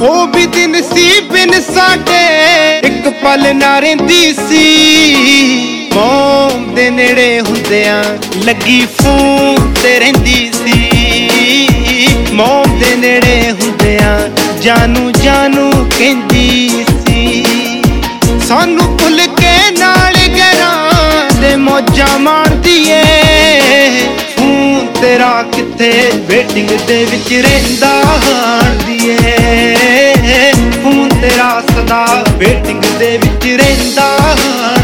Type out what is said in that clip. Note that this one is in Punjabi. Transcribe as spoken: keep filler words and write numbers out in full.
ਉਹ ਵੀ ਦਿਨ ਸੀ ਬਿਨ ਸਾਡੇ ਇੱਕ ਪਲ ਨਾ ਰਹਿੰਦੀ ਸੀ। ਮੌਮ ਦੇ ਨੇੜੇ ਹੁੰਦਿਆਂ ਲੱਗੀ ਫੋਨ ਤੇ ਰਹਿੰਦੀ ਸੀ। ਮੌਮ ਦੇ ਨੇੜੇ ਹੁੰਦਿਆਂ ਜਾਨੂ ਜਾਨੂ ਕਹਿੰਦੀ ਸੀ। ਸਾਨੂੰ ਭੁੱਲ ਕੇ ਨਾਲ ਘਰਾਂ ਦੇ ਮੌਜਾਂ ਮਾਣਦੀ ਏ। ਫੋਨ ਤੇਰਾ ਕਿੱਥੇ ਵੇਟਿੰਗ ਦੇ ਵਿੱਚ ਰਹਿੰਦਾ ਹਾਣਦੀ ਏ। ਫੋਨ ਤੇਰਾ ਸਦਾ ਵੇਟਿੰਗ ਦੇ ਵਿੱਚ ਰਹਿੰਦਾ।